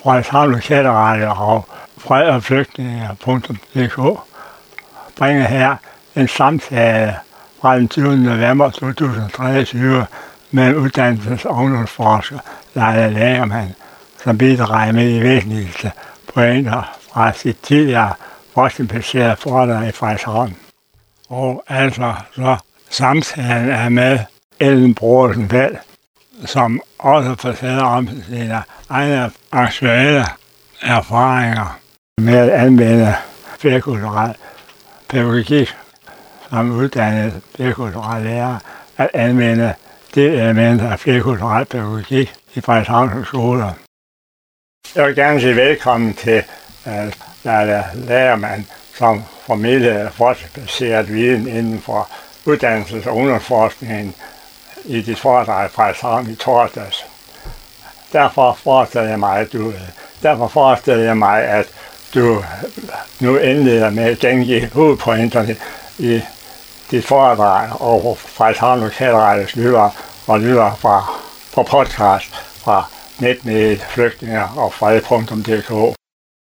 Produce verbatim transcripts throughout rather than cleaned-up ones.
Frederikshavn Lokalradio og fred og flygtninge punktum d k bringer her en samtale fra den tyvende november to tusind og treogtyve med uddannelses- og ungdomsforsker Leila Lagermann, som bidrager med de væsentligste pointer fra sit tidligere forskningsbaserede foredrag i Frederikshavn. Og altså så samtalen er med Ellen Brodersen Vel, som også fortæller om sine egne aktuelle erfaringer med at anvende flerkulturel pædagogik som uddannet flerkulturel lærer, at anvende det elementer af flerkulturel pædagogik i Frederikshavns skoler. Jeg vil gerne sige velkommen til uh, Leila Lagermann, som formidler forskningsbaseret viden inden for uddannelses- og ungdomsforskningen i dit foredrag fra Frederikshavn i torsdags. Derfor forestiller jeg mig, at du, derfor forestiller jeg mig, at du nu indleder med at gengive hovedpointerne i dit foredrag og Frederikshavn Lokalradios lytter og lytter fra, fra podcast fra netmediet Flygtninger og fred punktum d k.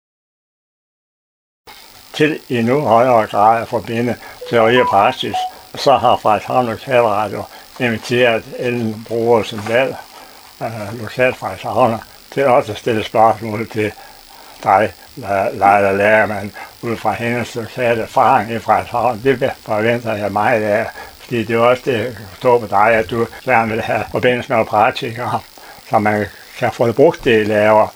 Til i nu højere grad at forbinde teori og praksis, så har Frederikshavn Lokalradio inviteret Ellen Brodersen Vel, øh, lokal Frederikshavner, til også at stille spørgsmål til dig, Leila Lagermann, ud fra hendes lokale erfaring i Frederikshavn. Det forventer jeg meget af, fordi det er også det, jeg forstår på dig, at du gerne vil have forbindelse med praktikere, så man kan få det brugt det, I laver.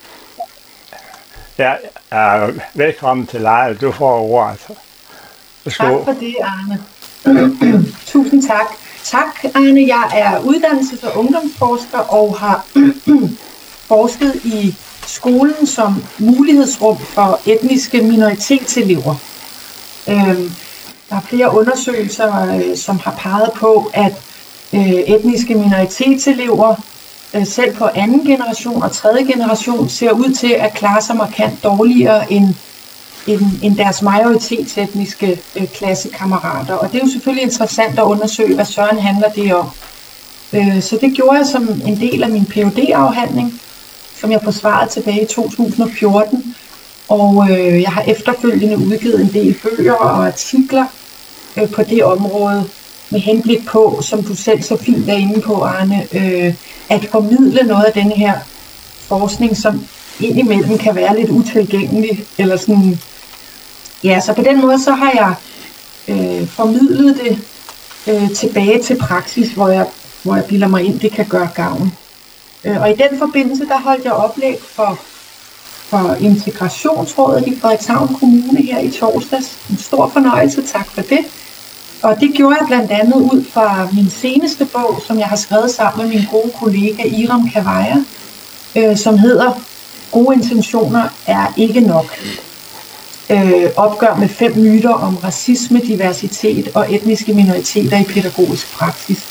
Ja, øh, velkommen til Leila. Du får ordet. Tak for det, Arne. Tusind tak. Tak, Arne. Jeg er uddannelses- og ungdomsforsker og har forsket i skolen som mulighedsrum for etniske minoritetselever. Øhm, der er flere undersøgelser, øh, som har peget på, at øh, etniske minoritetselever, øh, selv på anden generation og tredje generation, ser ud til at klare sig markant dårligere end, end, end deres majoritetsetniske øh, klassekammerater. Og det er jo selvfølgelig interessant at undersøge, hvad søren handler det om. Øh, så det gjorde jeg som en del af min P H D-afhandling, som jeg forsvarede tilbage i to tusind og fjorten. Og øh, jeg har efterfølgende udgivet en del bøger og artikler øh, på det område, med henblik på, som du selv så fint er inde på, Arne, øh, at formidle noget af denne her forskning, som indimellem kan være lidt utilgængelig. Eller sådan. Ja, så på den måde så har jeg øh, formidlet det øh, tilbage til praksis, hvor jeg, hvor jeg bilder mig ind, det kan gøre gavn. Og i den forbindelse, der holdt jeg oplæg for, for Integrationsrådet i Frederikshavn Kommune her i torsdags. En stor fornøjelse, tak for det. Og det gjorde jeg blandt andet ud fra min seneste bog, som jeg har skrevet sammen med min gode kollega Iram Kavaya, øh, som hedder Gode intentioner er ikke nok. Øh, opgør med fem myter om racisme, diversitet og etniske minoriteter i pædagogisk praksis.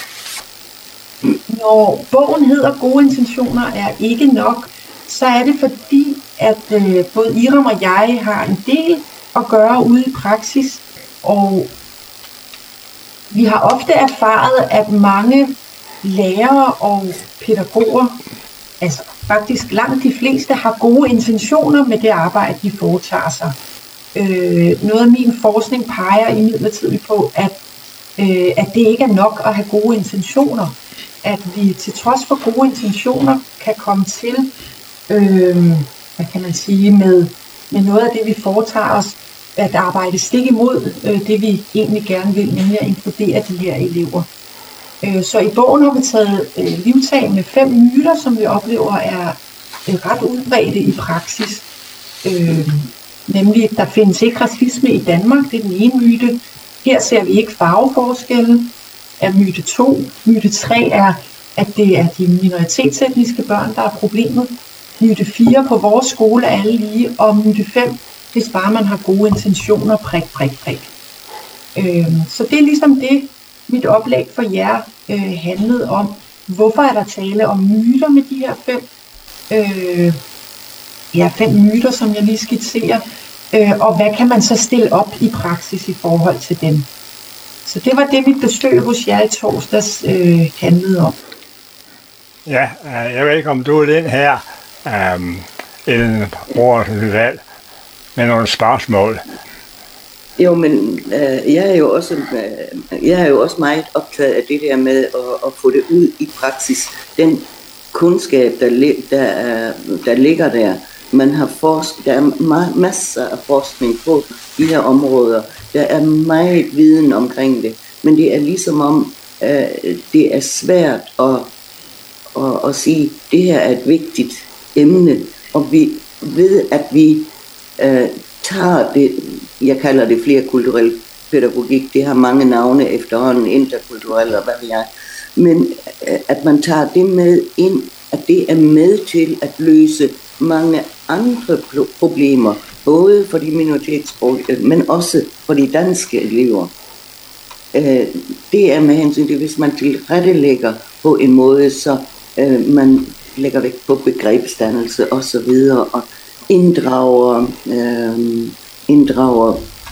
Når bogen hedder Gode intentioner er ikke nok, så er det fordi, at øh, både Iram og jeg har en del at gøre ude i praksis, og vi har ofte erfaret, at mange lærere og pædagoger, altså faktisk langt de fleste, har gode intentioner med det arbejde, de foretager sig. Øh, noget af min forskning peger imidlertid på, at, øh, at det ikke er nok at have gode intentioner. At vi til trods for gode intentioner kan komme til, øh, hvad kan man sige, med, med noget af det, vi foretager os, at arbejde stik imod øh, det, vi egentlig gerne vil, nemlig at inkludere de her elever. Øh, så i bogen har vi taget øh, livtag med fem myter, som vi oplever er øh, ret udbredte i praksis. Øh, nemlig, at der findes ikke racisme i Danmark, det er den ene myte. Her ser vi ikke farveforskelle. Er myte to. Myte tre er, at det er de minoritetsetniske børn, der er problemet. Myte fire, på vores skole er alle lige. Og myte fem, hvis bare man har gode intentioner, prik, prik, prik. Øhm, så det er ligesom det, mit oplæg for jer øh, handlede om. Hvorfor er der tale om myter med de her fem? Øh, ja, fem myter, som jeg lige skitserer. Øh, og hvad kan man så stille op i praksis i forhold til dem? Så det var det, mit besøg hos jer i torsdags øh, handlede om. Ja, jeg ved ikke, om du er den her. Um, Ellen Brodersen valg med nogle spørgsmål. Jo, men øh, jeg er jo også øh, jeg er jo også meget optaget af det der med at, at få det ud i praksis. Den kundskab, der, der, er, der ligger der, man har forsket, der er ma- masser af forskning på de her områder. Der er meget viden omkring det, men det er ligesom om, øh, det er svært at, at, at sige, at det her er et vigtigt emne, og vi ved, at vi øh, tager det, jeg kalder det flerkulturel pædagogik, det har mange navne efterhånden, interkulturel og hvad ved jeg, men øh, at man tager det med ind, at det er med til at løse mange andre problemer, både for de minoritetssproglige, men også for de danske elever. Det er med hensyn til, hvis man tilrettelægger på en måde, så man lægger vægt på begrebsdannelse og så videre, og inddrager, øh, inddrager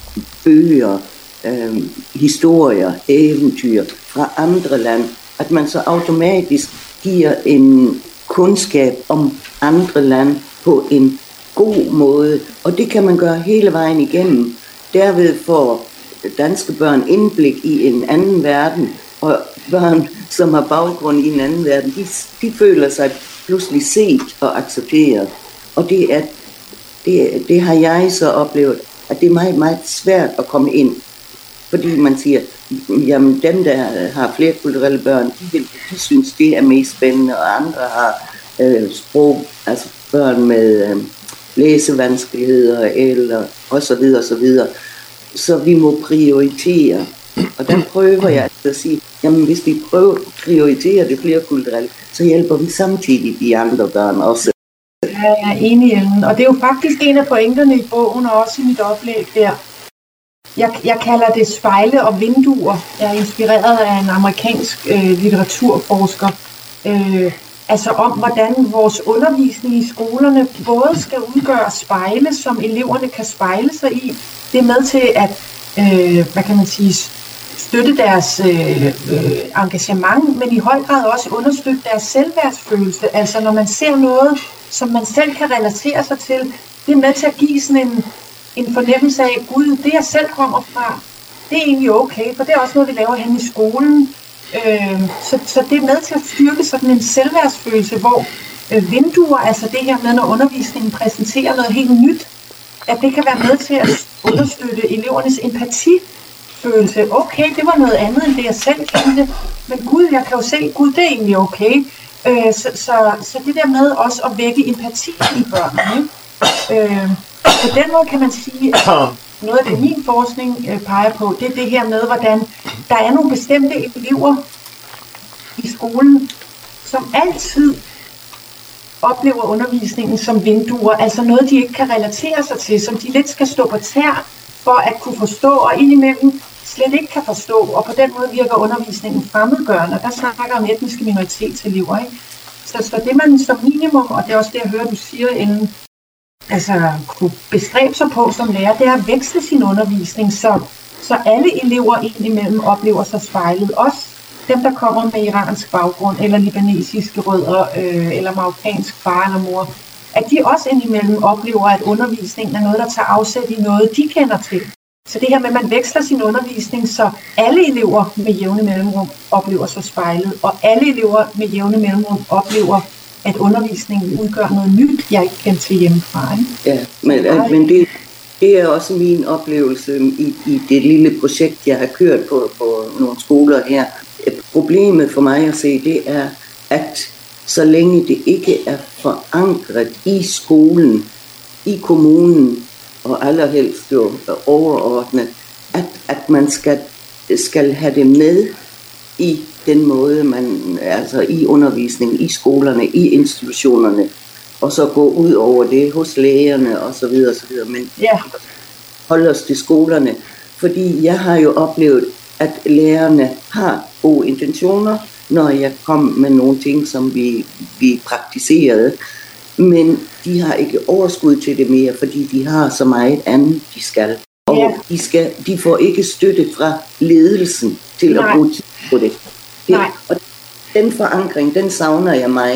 bøger, øh, historier, eventyr fra andre lande, at man så automatisk giver en kundskab om andre lande på en god måde, og det kan man gøre hele vejen igennem. Derved får danske børn indblik i en anden verden, og børn, som har baggrund i en anden verden, de, de føler sig pludselig set og accepteret. Og det, er, det, det har jeg så oplevet, at det er meget, meget svært at komme ind, fordi man siger, jamen dem, der har flerkulturelle børn, de, vil, de synes, det er mest spændende, og andre har øh, sprog, altså børn med øh, læsevanskeligheder, eller og så videre, og så videre. Så vi må prioritere, og der prøver jeg at sige, jamen hvis vi prøver at prioritere det flerkulturelle, så hjælper vi samtidig de andre børn også. Ja, jeg er enig, Ellen, og det er jo faktisk en af pointerne i bogen, og også i mit oplæg der. Jeg, jeg kalder det spejle og vinduer. Jeg er inspireret af en amerikansk øh, litteraturforsker. Øh, altså om, hvordan vores undervisning i skolerne både skal udgøre spejle, som eleverne kan spejle sig i. Det er med til at, øh, hvad kan man sige, støtte deres øh, øh, engagement, men i høj grad også understøtte deres selvværdsfølelse. Altså når man ser noget, som man selv kan relatere sig til, det er med til at give sådan en en fornemmelse af, Gud, det jeg selv kommer fra, det er egentlig okay, for det er også noget, vi laver hen i skolen. Øh, så, så det er med til at styrke sådan en selvværdsfølelse, hvor øh, vinduer, altså det her med, når undervisningen præsenterer noget helt nyt, at det kan være med til at understøtte elevernes empatifølelse. Okay, det var noget andet, end det jeg selv kendte, men Gud, jeg kan jo se, Gud, det er egentlig okay. Øh, så, så, så det der med også at vække empati i børnene, øh, på den måde kan man sige, at noget af det min forskning øh, peger på, det er det her med, hvordan der er nogle bestemte elever i skolen, som altid oplever undervisningen som vinduer, altså noget, de ikke kan relatere sig til, som de lidt skal stå på tær for at kunne forstå, og indimellem slet ikke kan forstå, og på den måde virker undervisningen fremmedgørende. Der snakker om etniske minoritetselever, ikke? Så, så det man som minimum, og det er også det, jeg hører, du siger, Ellen, altså kunne bestræbe sig på som lærer, det er at veksle sin undervisning, så, så alle elever indimellem oplever sig spejlet. Også dem, der kommer med iransk baggrund, eller libanesiske rødder, øh, eller marokkansk far eller mor, at de også indimellem oplever, at undervisningen er noget, der tager afsæt i noget, de kender til. Så det her med, at man veksler sin undervisning, så alle elever med jævne mellemrum oplever sig spejlet, og alle elever med jævne mellemrum oplever, at undervisningen udgør noget nyt, jeg ikke kendte til hjemmefra. Ikke? Ja, men, at, men det, det er også min oplevelse i, i det lille projekt, jeg har kørt på, på nogle skoler her. Problemet for mig at se, det er, at så længe det ikke er forankret i skolen, i kommunen, og allerhelst jo overordnet, at, at man skal, skal have det med i den måde, man, altså i undervisningen, i skolerne, i institutionerne, og så gå ud over det hos lærerne og så videre, og så videre. Men yeah. hold os til skolerne, fordi jeg har jo oplevet, at lærerne har gode intentioner, når jeg kom med nogle ting, som vi, vi praktiserede, men de har ikke overskud til det mere, fordi de har så meget andet, de skal. Og yeah. de, skal, de får ikke støtte fra ledelsen til Nej. at bruge tid på det. det og den forankring, den savner jeg meget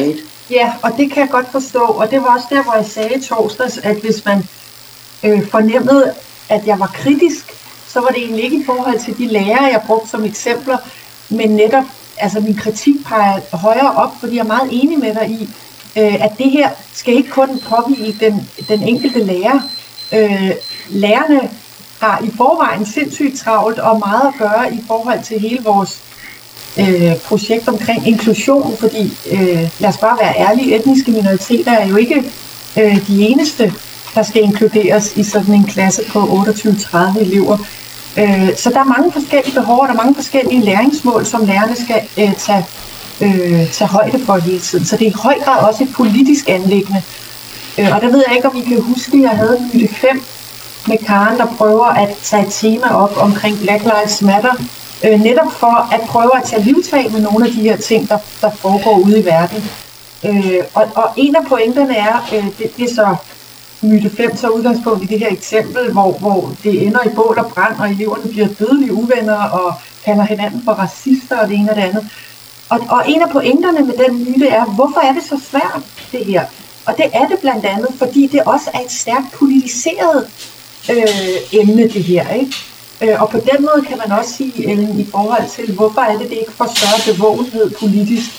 Ja, og det kan jeg godt forstå, og det var også der, hvor jeg sagde i torsdags, at hvis man øh, fornemmede, at jeg var kritisk, så var det egentlig ikke i forhold til de lærere, jeg brugte som eksempler, men netop, altså min kritik peger højere op, fordi jeg er meget enig med dig i, øh, at det her skal ikke kun påvige den, den enkelte lærer. Øh, lærerne har i forvejen sindssygt travlt og meget at gøre i forhold til hele vores øh, projekt omkring inklusion, fordi øh, lad os bare være ærlige, etniske minoriteter er jo ikke øh, de eneste, der skal inkluderes i sådan en klasse på otteogtyve til tredive elever. Øh, så der er mange forskellige behov, og der er mange forskellige læringsmål, som lærerne skal øh, tage, øh, tage højde for hele tiden. Så det er i høj grad også et politisk anliggende. Øh, og der ved jeg ikke, om I kan huske, at jeg havde myte fem med Karen, der prøver at tage et tema op omkring Black Lives Matter, øh, netop for at prøve at tage livtag med nogle af de her ting, der, der foregår ude i verden. Øh, og, og en af pointerne er, øh, det, det er så myte fem, så udgangspunkt i det her eksempel, hvor, hvor det ender i bål og brand, og eleverne bliver dødelige uvenner og kalder hinanden for racister og det ene og det andet. Og, og en af pointerne med den myte er, hvorfor er det så svært, det her? Og det er det blandt andet, fordi det også er et stærkt politiseret øh, emne, det her, ikke? Øh, og på den måde kan man også sige, Ellen, i forhold til, hvorfor er det, det ikke får større bevågenhed politisk?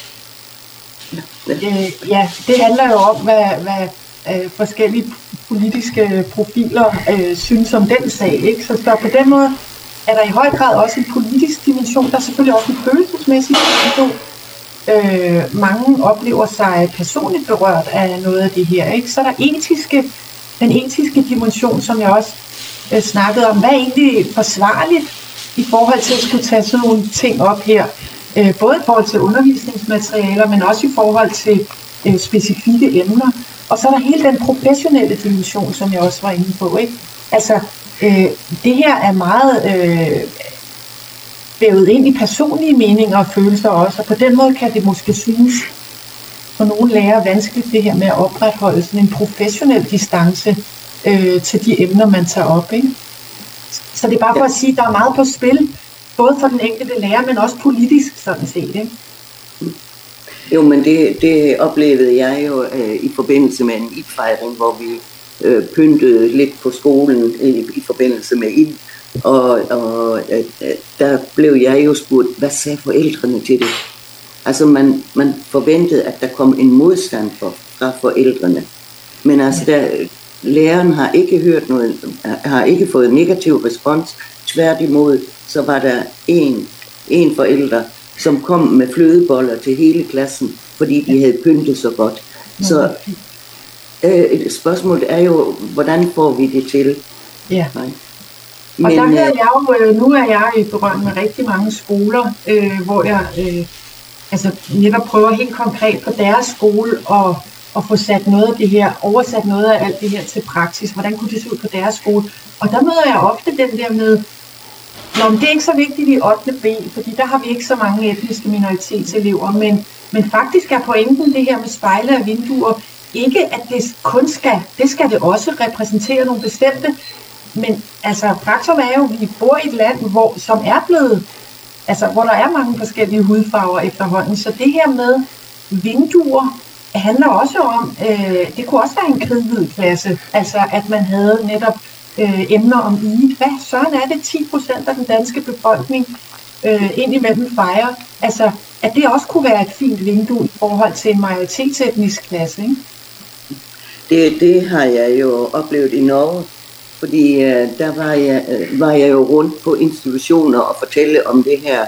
Øh, ja, det handler jo om, hvad, hvad øh, forskellige politiske profiler øh, synes om den sag, ikke? Så der, på den måde er der i høj grad også en politisk dimension, der er selvfølgelig også en følelsesmæssig dimension. Øh, mange oplever sig personligt berørt af noget af det her, ikke? Så er der etiske, den etiske dimension, som jeg også øh, snakkede om. Hvad er egentlig forsvarligt i forhold til at skulle tage sådan nogle ting op her? Øh, både i forhold til undervisningsmaterialer, men også i forhold til øh, specifikke emner. Og så er der hele den professionelle dimension, som jeg også var inde på, ikke? Altså, øh, det her er meget øh, vævet ind i personlige meninger og følelser også, og på den måde kan det måske synes for nogle lærere vanskeligt, det her med at opretholde sådan en professionel distance øh, til de emner, man tager op, ikke? Så det er bare for at sige, at der er meget på spil, både for den enkelte lærer, men også politisk sådan set, ikke? Jo, men det, det oplevede jeg jo øh, i forbindelse med en id-fejring, hvor vi øh, pyntede lidt på skolen i, i forbindelse med id. Og, og øh, der blev jeg jo spurgt, hvad sagde forældrene til det? Altså man, man forventede, at der kom en modstand for, fra forældrene. Men altså der, læreren har ikke hørt noget, har ikke fået negativ respons. Tværtimod, så var der en, en forælder, som kom med flødeboller til hele klassen, fordi de havde pyntet så godt. Så øh, spørgsmålet er jo, hvordan får vi det til? Ja. Men, og der hører jeg jo, nu er jeg i berøring med rigtig mange skoler, øh, hvor jeg øh, altså netop prøver helt konkret på deres skole og, og få sat noget af det her, oversat noget af alt det her til praksis. Hvordan kunne det se ud på deres skole? Og der møder jeg ofte den der med, nå, men det er ikke så vigtigt i ottende B, fordi der har vi ikke så mange etniske minoritetselever, men, men faktisk er pointen det her med spejle og vinduer, ikke at det kun skal, det skal det også repræsentere nogle bestemte, men altså faktum er jo, at vi bor i et land, hvor, som er blevet, altså hvor der er mange forskellige hudfarver efterhånden, så det her med vinduer handler også om, øh, det kunne også være en kridhvid-klasse, altså at man havde netop øh, emner om Eid. Hvad søren er det ti procent af den danske befolkning øh, indimellem fejrer? Altså at det også kunne være et fint vindue i forhold til en majoritetsetnisk klasse, ikke? Det, det har jeg jo oplevet i Norge, fordi øh, der var jeg, øh, var jeg jo rundt på institutioner og fortælle om det her,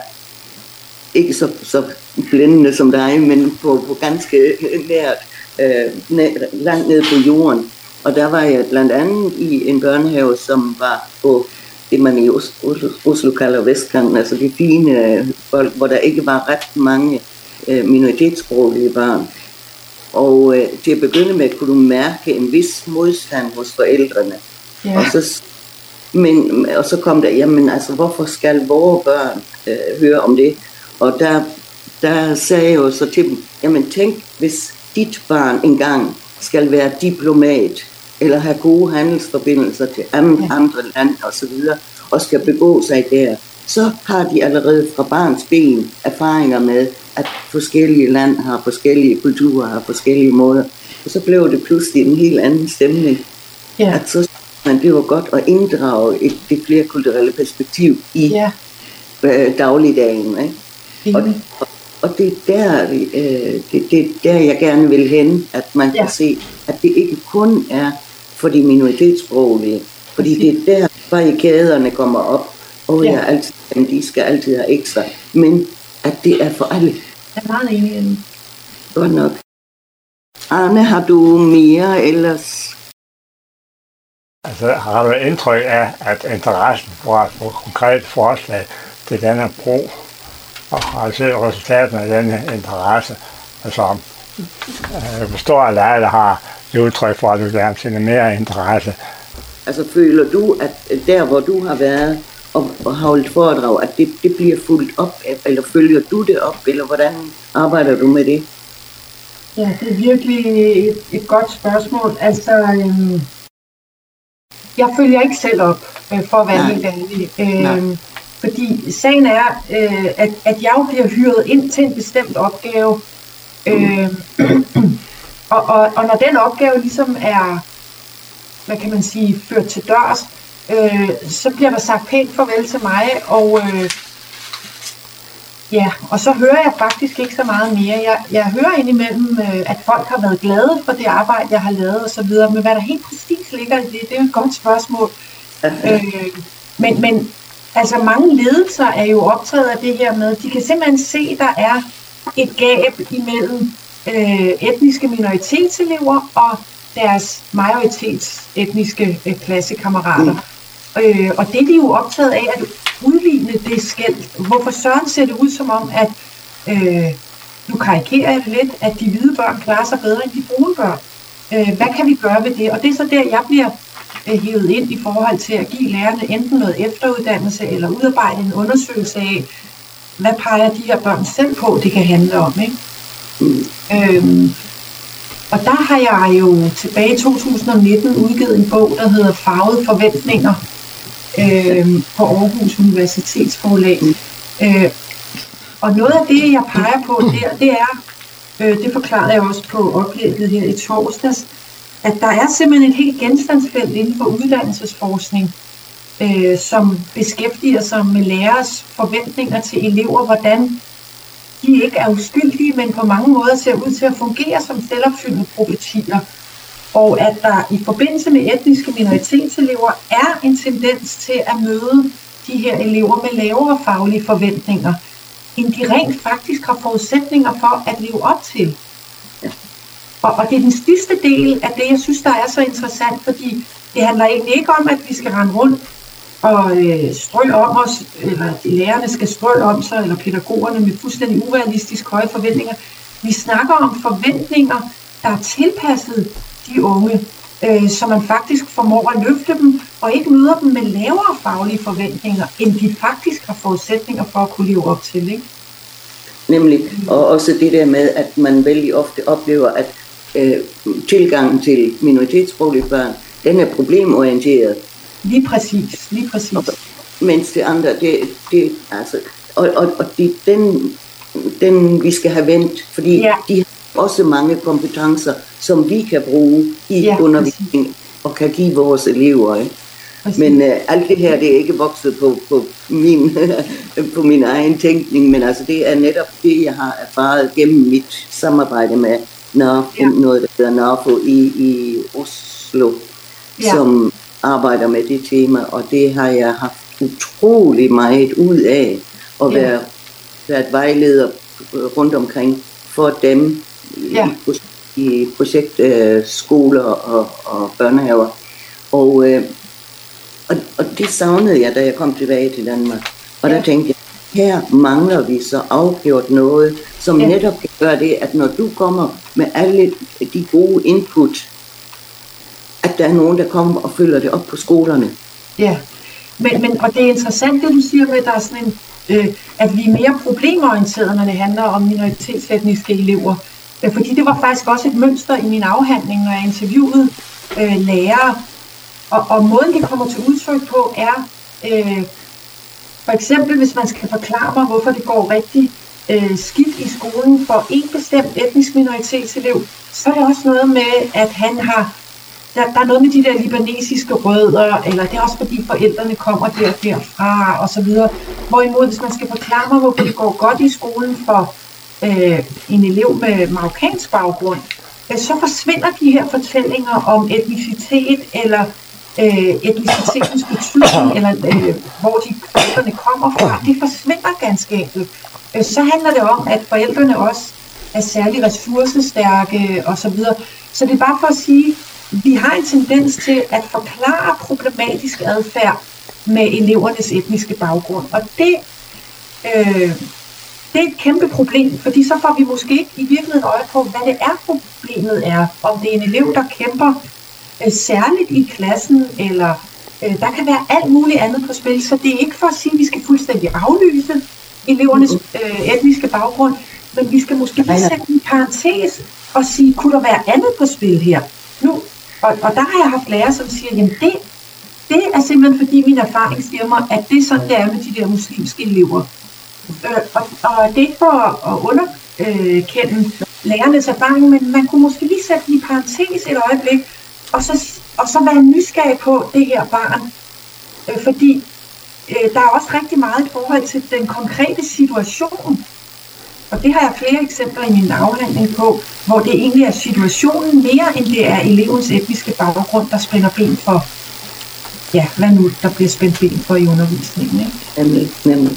ikke så, så blændende som dig, men på, på ganske nært, øh, næ, langt ned på jorden. Og der var jeg blandt andet i en børnehave, som var på det, man i Oslo, Oslo kalder Vestkanten, altså de fine folk, hvor der ikke var ret mange øh, minoritetssproglige børn. Og øh, til at begynde med kunne du mærke en vis modstand hos forældrene. Yeah. Og, så, men, og så kom der, jamen altså, hvorfor skal vores børn øh, høre om det? Og der, der sagde jeg jo så til dem, jamen tænk, hvis dit barn engang skal være diplomat, eller have gode handelsforbindelser til andre, yeah. andre lande osv., og skal begå sig der, så har de allerede fra barns ben erfaringer med, at forskellige lande har forskellige kulturer, har forskellige måder. Og så blev det pludselig en helt anden stemning. Ja. At så men det var godt at inddrage et, det flerkulturelle perspektiv i ja. øh, dagligdagen. Ikke? Og, og, og det er der, øh, det, det er der, jeg gerne vil hen, at man ja. kan se, at det ikke kun er for de minoritetssproglige, fordi det er der, barrikaderne kommer op, og ja. jeg altid, de skal altid have ekstra, men at det er for alle. Jeg er meget enig. Godt nok. Arne, har du mere ellers? Altså, har du indtryk af, at interessen for at få konkrete forslag til denne brug, og har set resultaterne af denne interesse, altså, jeg forstår, at alle har det udtryk for, at du gerne finder mere interesse. Altså, føler du, at der, hvor du har været og, og har holdt foredrag, at det, det bliver fulgt op, eller følger du det op, eller hvordan arbejder du med det? Ja, det er virkelig et, et godt spørgsmål. Altså, øhm, jeg følger ikke selv op, øh, for at være Nej. helt ærlig. Øh, fordi sagen er, øh, at, at jeg jo bliver hyret ind til en bestemt opgave. Øh, og, og, og når den opgave ligesom er, hvad kan man sige, ført til dørs, øh, så bliver der sagt pænt farvel til mig, og øh, ja, og så hører jeg faktisk ikke så meget mere. Jeg, jeg hører indimellem, øh, at folk har været glade for det arbejde, jeg har lavet osv., men hvad der helt præcis ligger i det, det er jo et godt spørgsmål. øh, men, men altså mange ledelser er jo optaget af det her med, de kan simpelthen se, at der er et gab imellem øh, etniske minoritetselever og deres majoritetsetniske øh, klassekammerater. Mm. Øh, og det er de jo optaget af, at udligne det skel. Hvorfor søren ser det ud som om, at øh, nu karikerer jeg det lidt, at de hvide børn klarer sig bedre end de brune børn. Øh, hvad kan vi gøre ved det? Og det er så der, jeg bliver øh, hævet ind i forhold til at give lærerne enten noget efteruddannelse eller udarbejde en undersøgelse af, hvad peger de her børn selv på, det kan handle om. Ikke? Mm. Øhm, og der har jeg jo tilbage i to tusind nitten udgivet en bog, der hedder Farvede Forventninger, øh, på Aarhus Universitetsforlag. Øh, og noget af det, jeg peger på der, det er, øh, det forklarede jeg også på oplægget her i torsdags, at der er simpelthen et helt genstandsfelt inden for uddannelsesforskning, øh, som beskæftiger sig med lærers forventninger til elever, hvordan de ikke er uskyldige, men på mange måder ser ud til at fungere som selvopfyldende profetier. Og at der i forbindelse med etniske minoritetselever er en tendens til at møde de her elever med lavere faglige forventninger, end de rent faktisk har forudsætninger for at leve op til. Og, og det er den sidste del af det, jeg synes, der er så interessant, fordi det handler egentlig ikke om, at vi skal rende rundt og øh, strø om os, eller at lærerne skal strø om sig, eller pædagogerne med fuldstændig urealistisk høje forventninger. Vi snakker om forventninger, der er tilpasset de unge, øh, så man faktisk formår at løfte dem, og ikke møder dem med lavere faglige forventninger, end de faktisk har forudsætninger for at kunne leve op til. Ikke? Nemlig, og også det der med, at man vældig ofte oplever, at øh, tilgangen til minoritetssproglige børn, den er problemorienteret. Lige præcis, lige præcis. Og, mens det andre, det, det altså, og, og, og det, den, den vi skal have vendt, fordi ja. de har også mange kompetencer, som vi kan bruge i ja, undervisning og kan give vores elever. Ikke? Men uh, alt det her, det er ikke vokset på, på, min, på min egen tænkning, men altså det er netop det, jeg har erfaret gennem mit samarbejde med NARFO, ja. noget der hedder NARFO i, i Oslo, ja. som arbejder med det tema, og det har jeg haft utrolig meget ud af at ja. være, være et vejleder rundt omkring for dem ja. i, i projektskoler øh, og, og børnehaver. Og, øh, og, og det savnede jeg, da jeg kom tilbage til Danmark. Og ja. der tænkte jeg, her mangler vi så afgjort noget, som ja. netop kan gøre det, at når du kommer med alle de gode input, at der er nogen, der kommer og følger det op på skolerne. Ja, men, men, og det er interessant, det du siger med, at der er sådan en, øh, at vi er mere problemorienterede, når det handler om minoritetsetniske elever. Øh, fordi det var faktisk også et mønster i min afhandling, når jeg interviewede øh, lærere. Og, og måden, det kommer til udtryk på, er, øh, For eksempel, hvis man skal forklare mig, hvorfor det går rigtig øh, skidt i skolen for en bestemt etnisk minoritetselev, så er det også noget med, at han har, der, der er noget med de der libanesiske rødder, eller det er også fordi forældrene kommer der derfra, og så videre. Hvorimod, hvis man skal forklare mig, hvorfor det går godt i skolen for øh, en elev med marokkansk baggrund, øh, så forsvinder de her fortællinger om etnicitet, eller øh, etnicitetens betydning, eller øh, hvor de forældrene kommer fra. Det forsvinder ganske enkelt. Øh, så handler det om, at forældrene også er særlig ressourcestærke, og så videre. Så det er bare for at sige, vi har en tendens til at forklare problematisk adfærd med elevernes etniske baggrund. Og det, øh, det er et kæmpe problem, fordi så får vi måske ikke i virkeligheden øje på, hvad det er problemet er. Om det er en elev, der kæmper øh, særligt i klassen, eller øh, der kan være alt muligt andet på spil. Så det er ikke for at sige, at vi skal fuldstændig aflyse elevernes øh, etniske baggrund, men vi skal måske lige sætte en parentes og sige, kunne der være andet på spil her? Nu, og, og der har jeg haft lærere, som siger, jamen det, det er simpelthen fordi min erfaring siger mig, at det er sådan, det er med de der muslimske elever. Øh, og, og det er ikke for at underkende lærernes erfaring, men man kunne måske lige sætte en parentes et øjeblik, og så, og så være nysgerrig på det her barn. Øh, fordi øh, der er også rigtig meget i forhold til den konkrete situation. Og det har jeg flere eksempler i min afhandling på, hvor det egentlig er situationen mere, end det er elevens etniske baggrund, der spænder ben for, ja, hvad nu der bliver spændt ben for i undervisningen. Ikke? Nemlig, nemlig.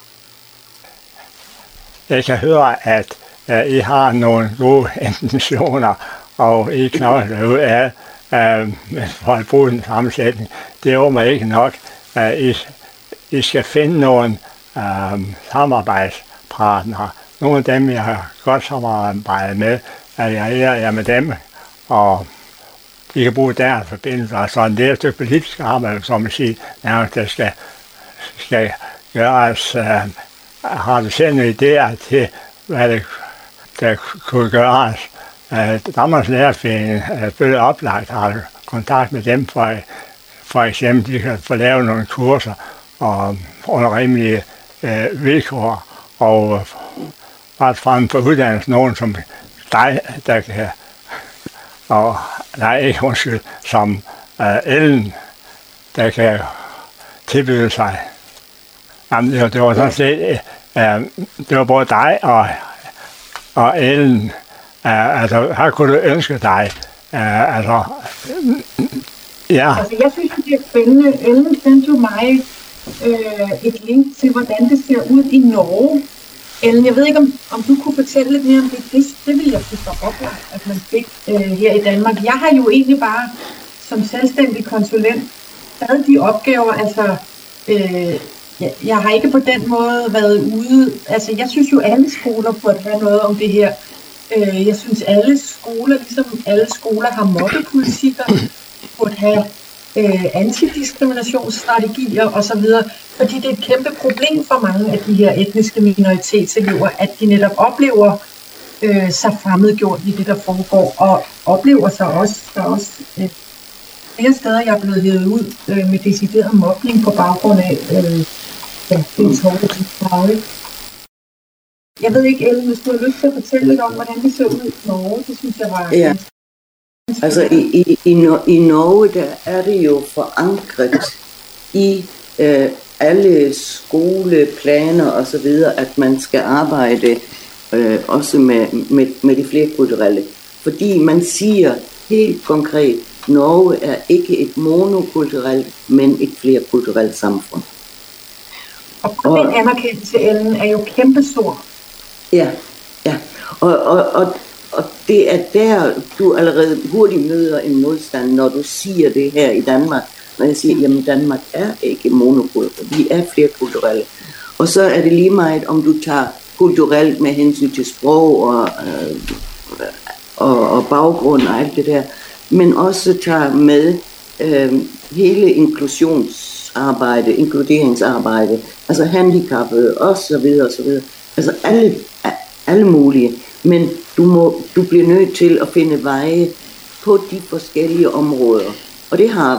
Jeg kan høre, at uh, I har nogle gode intentioner, og I knokler ud af, uh, for at bruge den sammensætning. Det er jo mig ikke nok. Uh, I, I skal finde nogle uh, samarbejdspartnere. Nogle af dem, jeg har godt samarbejdet med, at jeg er med dem, og vi kan bruge deres forbindelse. Så det er et stykke politisk arbejde, som man siger, nærmest, der skal, skal gøres. Uh, har du selv nogle idéer til, hvad det, der kunne gøres? Uh, Danmarks Lærerforening er blevet oplagt, har kontakt med dem, for, for eksempel, de kan få lavet nogle kurser og under rimelige uh, vilkår, og ret frem for uddannelsen, nogen som dig, der kan, og nej, ikke undskyld, som uh, Ellen, der kan tilbyde sig. Jamen, det, det var sådan set, uh, det var både dig og, og Ellen, uh, altså her kunne du ønske dig, uh, altså, uh, ja. Altså, jeg synes, det er spændende. Ellen sendte jo mig øh, et link til, hvordan det ser ud i Norge. Ellen, jeg ved ikke, om, om du kunne fortælle lidt mere om det. Det, det ville jeg synes var oplagt, at man fik øh, her i Danmark. Jeg har jo egentlig bare som selvstændig konsulent taget de opgaver. Altså, øh, jeg, jeg har ikke på den måde været ude. Altså, jeg synes jo, alle skoler burde have noget om det her. Øh, jeg synes, alle skoler, ligesom alle skoler har mobbepolitikker, burde have øh, antidiskriminationsstrategier osv., fordi det er et kæmpe problem for mange af de her etniske minoritetselever, at de netop oplever øh, sig fremmedgjort i det, der foregår, og oplever sig også, der er også øh, flere steder, jeg er blevet hævet ud øh, med decideret mobning på baggrund af øh, ja, det tårligt. Jeg ved ikke, Ellen, hvis du har lyst til at fortælle lidt om, hvordan det ser ud i Norge, det synes jeg var... Ja. Altså i, i, i, i Norge, der er det jo forankret i øh, alle skoleplaner og så videre, at man skal arbejde øh, også med, med, med de flerkulturelle. Fordi man siger helt konkret, Norge er ikke et monokulturelt, men et flerkulturelt samfund. Og, og den anerkendelse, Ellen, er jo kæmpestor. Ja, ja. Og, og, og Og det er der, du allerede hurtigt møder en modstand, når du siger det her i Danmark. Når jeg siger, jamen Danmark er ikke monokulturelt, vi er flerkulturelle. Og så er det lige meget, om du tager kulturelt med hensyn til sprog og, øh, og, og baggrund og alt det der, men også tager med øh, hele inklusionsarbejde, inkluderingsarbejde, altså handicappede og så videre og så videre. Altså alle, alle mulige. Men du, må, du bliver nødt til at finde veje på de forskellige områder. Og det har vi.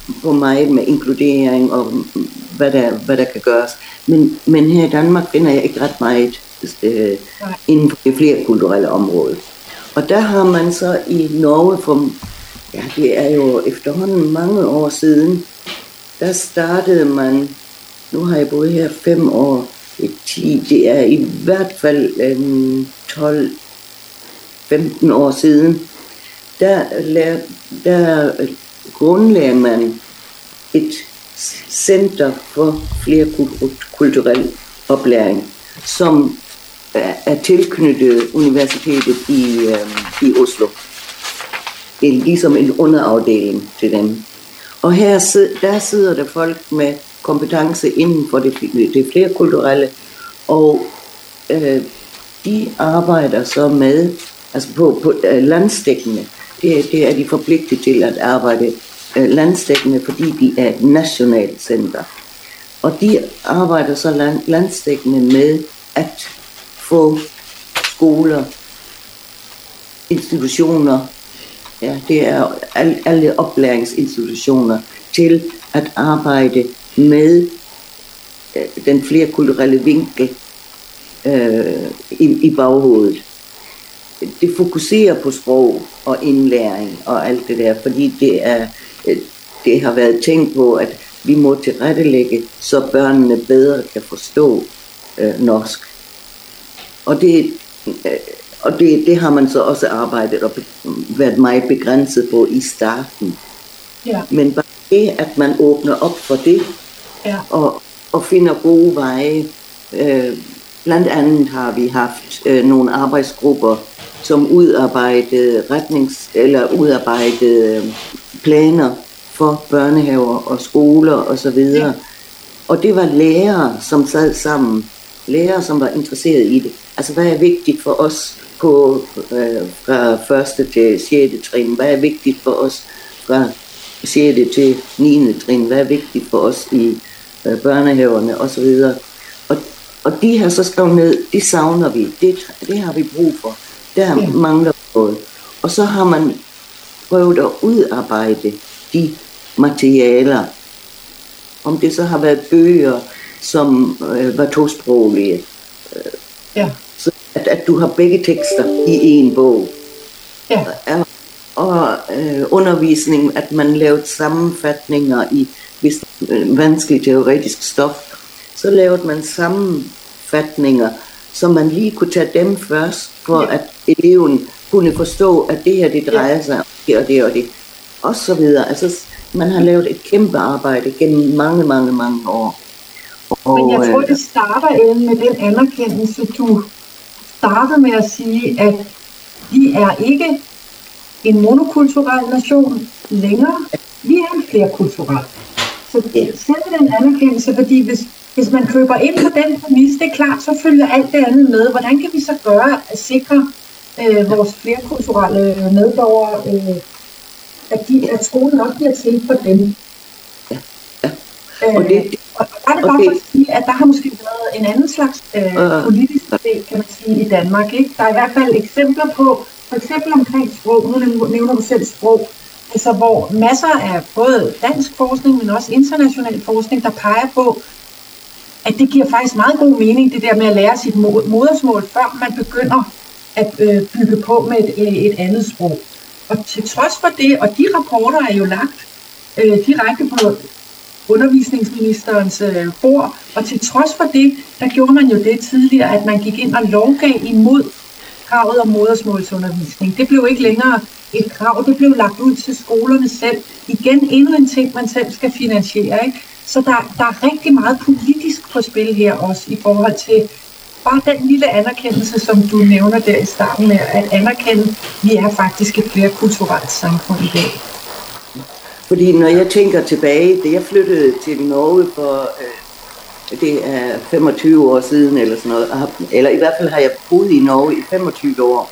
på meget med inkludering og hvad der, hvad der kan gøres. Men, men her i Danmark finder jeg ikke ret meget øh, inden for det flerkulturelle område. Og der har man så i Norge, for, ja, det er jo efterhånden mange år siden, der startede man, nu har jeg boet her fem år, ti, det er i hvert fald øh, tolv femten år siden, der, der, der grundlagde man et center for flerkulturel oplæring, som er tilknyttet universitetet i, øh, i Oslo. Det er ligesom en underafdeling til dem. Og her der sidder der folk med kompetence inden for det, det flerkulturelle, og øh, de arbejder så med, altså på, på uh, landsdækkende, det, det er de forpligtet til at arbejde uh, landsdækkende, fordi de er et nationalt center. Og de arbejder så land, landsdækkende med at få skoler, institutioner, ja, det er alle, alle oplæringsinstitutioner til at arbejde med øh, den flerkulturelle vinkel øh, i, i baghovedet. Det fokuserer på sprog og indlæring og alt det der, fordi det, er, øh, det har været tænkt på, at vi må tilrettelægge, så børnene bedre kan forstå øh, norsk. Og det, øh, og det, det har man så også arbejdet og været meget begrænset på i starten. Ja. Men bare det, at man åbner op for det, ja. og, og finder gode veje. Øh, blandt andet har vi haft øh, nogle arbejdsgrupper, som udarbejdede retnings eller udarbejdede planer for børnehaver og skoler og så videre. Ja. Og det var lærere, som sad sammen. Lærere, som var interesseret i det. Altså, hvad er vigtigt for os på øh, fra første til sjette trin? Hvad er vigtigt for os fra sjette til niende trin? Hvad er vigtigt for os i øh, børnehaverne og så videre? Og, og de har så skrevet ned, det savner vi, det, det har vi brug for. Der ja. mangler noget. Og så har man prøvet at udarbejde de materialer. Om det så har været bøger, som øh, var tosproglige. Øh, ja. Så at, at du har begge tekster i en bog. Ja. Og, og øh, undervisning, at man lavede sammenfatninger i hvis øh, vanskelig teoretisk stof, så lavede man sammenfatninger, så man lige kunne tage dem først, for ja. at eleven kunne forstå, at det her, det drejer ja. sig om det og det og det. Og så videre. Altså, man har lavet et kæmpe arbejde gennem mange, mange, mange år. Og, men jeg tror, det starter Ellen med den anerkendelse, du startede med at sige, at vi er ikke en monokulturel nation længere. Vi er en flerkulturel. Så selv den anerkendelse, fordi hvis, hvis man køber ind på den præmis, det er klart, så følger alt det andet med. Hvordan kan vi så gøre at sikre øh, vores flerkulturelle medborgere, øh, at, de, at skolen også bliver til for dem? Ja, ja. Og det, øh, og der er det bare for at sige, at der har måske været en anden slags øh, politisk del, kan man sige, i Danmark. Ikke? Der er i hvert fald eksempler på, for eksempel omkring sprog, nu nævner du selv sprog, altså hvor masser af både dansk forskning, men også international forskning, der peger på, at det giver faktisk meget god mening, det der med at lære sit modersmål, før man begynder at øh, bygge på med et, et andet sprog. Og til trods for det, og de rapporter er jo lagt øh, direkte på undervisningsministerens øh, bord, og til trods for det, der gjorde man jo det tidligere, at man gik ind og lovgav imod kravet om modersmålsundervisning. Det blev ikke længere et krav, det blev lagt ud til skolerne selv. Igen endnu en ting, man selv skal finansiere, ikke? Så der, der er rigtig meget politisk på spil her også, i forhold til bare den lille anerkendelse, som du nævner der i starten med, at anerkende, at vi er faktisk et flerkulturelt samfund i dag. Fordi når jeg tænker tilbage, da jeg flyttede til Norge for, øh, det er femogtyve år siden eller sådan noget, eller i hvert fald har jeg boet i Norge i femogtyve år.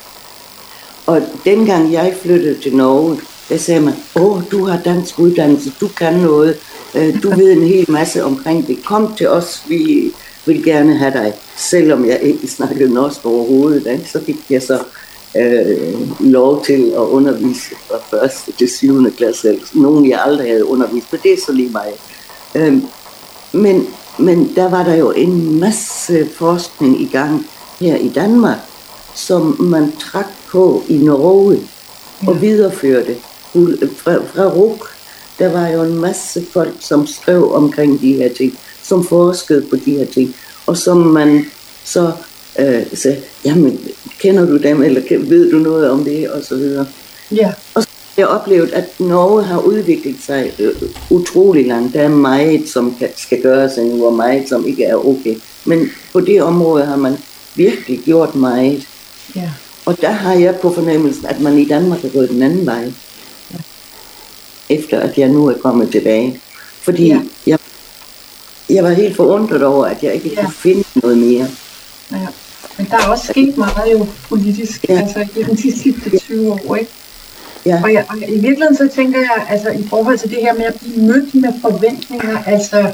Og dengang jeg flyttede til Norge, der sagde man, åh, du har dansk uddannelse, du kan noget, øh, du ved en hel masse omkring det, kom til os, vi vil gerne have dig. Selvom jeg ikke snakkede norsk overhovedet, så fik jeg så øh, lov til at undervise fra første til syvende klasse. Nogen jeg aldrig havde undervist, men det er så lige mig. Øh, men, men der var der jo en masse forskning i gang her i Danmark, som man trak på i Norge og ja. videreførte fra, fra R U C. Der var jo en masse folk, som skrev omkring de her ting, som forskede på de her ting, og som man så øh, sagde, jamen, kender du dem, eller ved du noget om det, og så videre. Ja. Og så har jeg oplevet, at Norge har udviklet sig øh, utrolig langt. Der er meget, som kan, skal gøres endnu, og meget, som ikke er okay. Men på det område har man virkelig gjort meget. Ja. Og der har jeg på fornemmelsen, at man i Danmark er gået den anden vej. Ja. Efter at jeg nu er kommet tilbage. Fordi ja. jeg, jeg var helt forundret over, at jeg ikke ja. kunne finde noget mere. Ja. Men der er også sket meget jo politisk, ja. altså i de sidste tyve år, ikke? Ja. Og, jeg, og i virkeligheden så tænker jeg, altså i forhold til det her med at blive mødt med forventninger, altså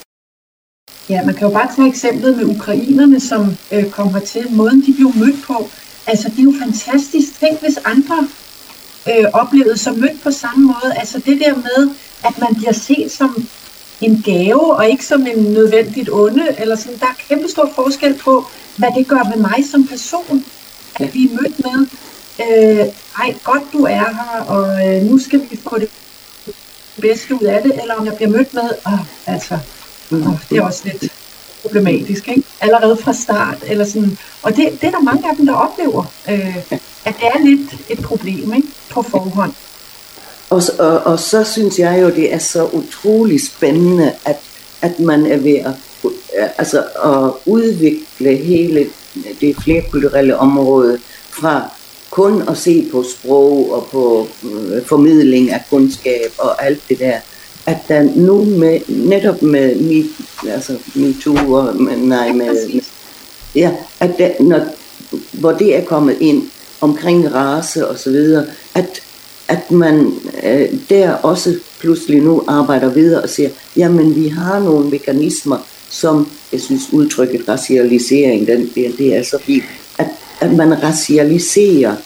ja, man kan jo bare tage eksemplet med ukrainerne, som øh, kom hertil, måden de blev mødt på, altså det er jo fantastisk. Tænk hvis andre øh, oplevede sig mødt på samme måde, altså det der med, at man bliver set som en gave, og ikke som en nødvendigt onde, eller sådan, der er kæmpe stor forskel på, hvad det gør med mig som person, at vi er mødt med, øh, ej, godt du er her, og øh, nu skal vi få det bedste ud af det, eller om jeg bliver mødt med, åh, altså, åh, det er også lidt problematisk, ikke? Allerede fra start, eller sådan, og det, det er der mange af dem, der oplever, øh, at det er lidt et problem, ikke? På forhånd. Og, og, og så synes jeg jo, det er så utrolig spændende, at, at man er ved at, altså, at udvikle hele det flerkulturelle område fra kun at se på sprog og på øh, formidling af kundskab og alt det der, at der nu med, netop med Me, altså MeToo og med, nej, med, med, ja, at der, når, hvor det er kommet ind omkring race og så videre, at at man øh, der også pludselig nu arbejder videre og siger, jamen vi har nogle mekanismer, som, jeg synes udtrykket racialisering, den, det er så fint, at, at man racialiserer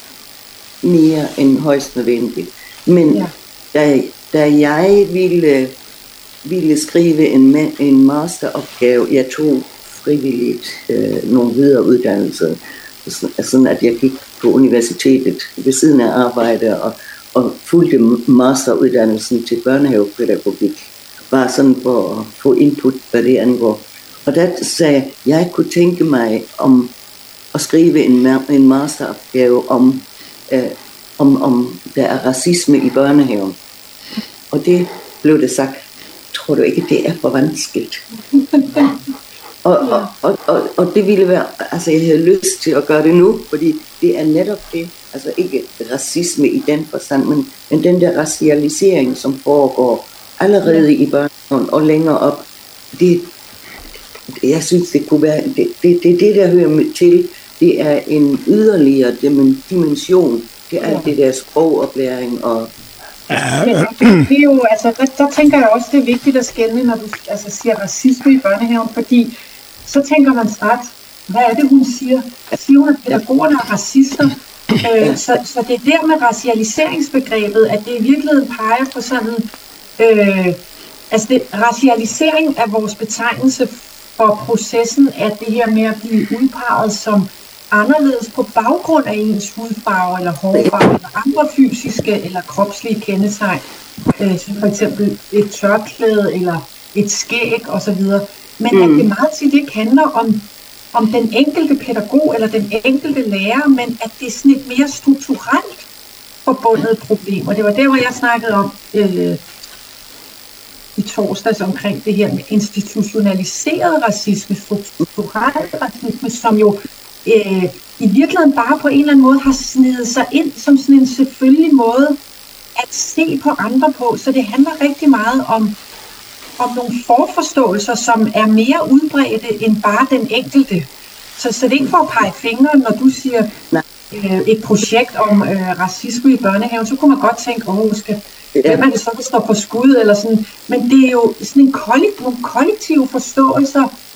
mere end højst nødvendigt. Men ja. da, da jeg ville, ville skrive en, en masteropgave, jeg tog frivilligt øh, nogle videre uddannelser, sådan at jeg gik på universitetet ved siden af arbejde og og fulgte masteruddannelsen til børnehavepædagogik, bare sådan for at få input, hvad det angår. Og der sagde jeg, at jeg kunne tænke mig om at skrive en, en masteropgave om, øh, om, om der er racisme i børnehaven. Og det blev det sagt, tror du ikke, det er for vanskeligt? Og, og, og, og, og det ville være, altså jeg havde lyst til at gøre det nu, fordi det er netop det, altså ikke racisme i den forstand, men, men den der racialisering, som foregår allerede i børnehaven og længere op, det, jeg synes, det kunne være, det, det, det, det der hører til, det er en yderligere dimension, det er ja. det der sprogoplæring og Men det er jo, altså, der, der tænker jeg også, det er vigtigt at skelne, når du altså, siger racisme i børnehaven, fordi så tænker man straks, hvad er det, hun siger? Siger hun, at pædagogerne er racister? Øh, så, så det er der med racialiseringsbegrebet, at det i virkeligheden peger på sådan, øh, altså det, racialisering er vores betegnelse for processen af det her med at blive udpeget som anderledes på baggrund af ens hudfarve eller hårfarve eller andre fysiske eller kropslige kendetegn, øh, som for eksempel et tørklæde eller et skæg osv. Men mm. at det meget tit ikke handler om, om den enkelte pædagog eller den enkelte lærer, men at det er sådan et mere strukturelt forbundet problem. Og det var der, hvor jeg snakkede om øh, i torsdags omkring det her med institutionaliseret racisme, strukturelt racisme, som jo øh, i virkeligheden bare på en eller anden måde har snedet sig ind som sådan en selvfølgelig måde at se på andre på. Så det handler rigtig meget om, om nogle forforståelser, som er mere udbredte end bare den enkelte. Så, så det er ikke for at pege fingre, når du siger øh, et projekt om øh, racisme i børnehaven, så kunne man godt tænke, åh, oh, skal hvem er det så, der står på skud, eller sådan. Men det er jo sådan en kollektiv, nogle kollektive forståelser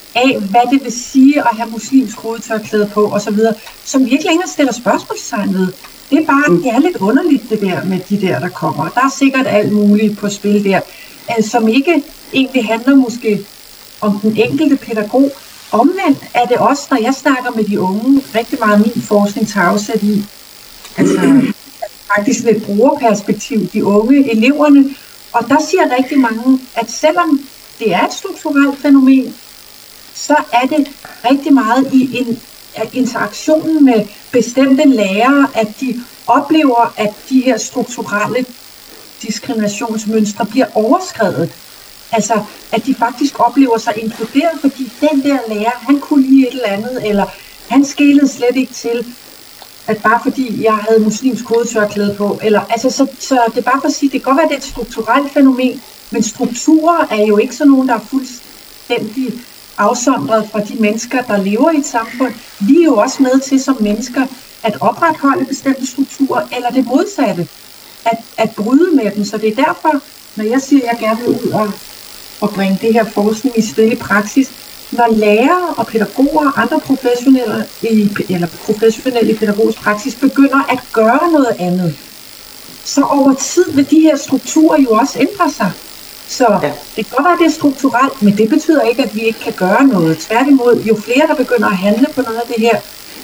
af, hvad det vil sige at have muslimsk hovedtørklæde på osv., som vi ikke længere stiller spørgsmålstegn ved. Det er bare, det er lidt underligt det der med de der, der kommer. Der er sikkert alt muligt på spil der, som ikke egentlig handler måske om den enkelte pædagog. Omvendt er det også, når jeg snakker med de unge, rigtig meget min forskning tager afsæt i, altså faktisk et brugerperspektiv, de unge, eleverne, og der siger rigtig mange, at selvom det er et strukturelt fænomen, så er det rigtig meget i en interaktionen med bestemte lærere, at de oplever, at de her strukturelle diskriminationsmønstre bliver overskredet. Altså, at de faktisk oplever sig inkluderet, fordi den der lærer, han kunne lide et eller andet, eller han skelede slet ikke til, at bare fordi jeg havde muslimsk hovedtørklæde på, eller altså, så, så det er bare for at sige, det kan godt være, det er et strukturelt fænomen, men strukturer er jo ikke sådan nogen, der er fuldstændig afsondret fra de mennesker, der lever i et samfund. Vi er jo også med til som mennesker at opretholde bestemte strukturer, eller det modsatte, at, at bryde med dem. Så det er derfor, når jeg siger, at jeg gerne vil ud og, og bringe det her forskning i spil i praksis, når lærere og pædagoger og andre professionelle i, eller professionelle i pædagogisk praksis begynder at gøre noget andet, så over tid vil de her strukturer jo også ændre sig. Så ja. Det kan godt være, at det er strukturelt, men det betyder ikke, at vi ikke kan gøre noget. Tværtimod, jo flere, der begynder at handle på noget af det her,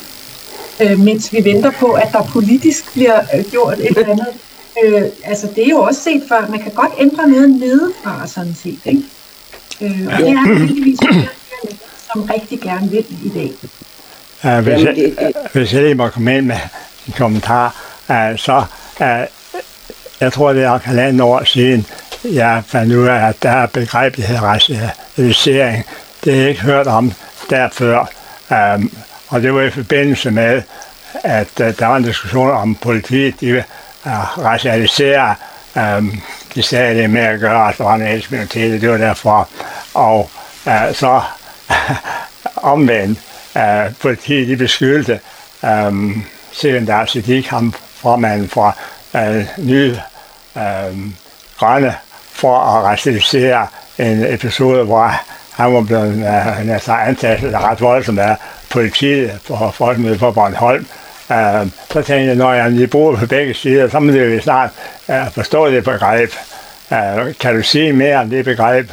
øh, mens vi venter på, at der politisk bliver øh, gjort et eller andet. Øh, altså, det er jo også set før, man kan godt ændre noget nedefra, sådan set, ikke? Øh, og det er heldigvis som rigtig gerne vil i dag. Uh, hvis, jeg, hvis jeg lige må komme ind med en kommentar, uh, så uh, jeg tror, det er halvandet år siden, jeg fandt ud af, at der er begreb, der hedder racialisering. Det er ikke hørt om der før. Um, og det var i forbindelse med, at uh, der var en diskussion om politiet, de vil uh, racialisere. Um, de sagde det med at gøre, at der var en etnisk minoritet, det var derfor. Og uh, så omvendt, uh, politiet de beskyldte um, Sikandar Siddique, ham formanden for uh, nye um, grønne, for at racialisere en episode, hvor han var blevet uh, antastet ret voldsomt af politiet for folkemødet på Bornholm. Uh, så tænkte jeg, når jeg lige bruger på begge sider, så må det jo snart uh, forstå det begreb. Uh, kan du sige mere om det begreb?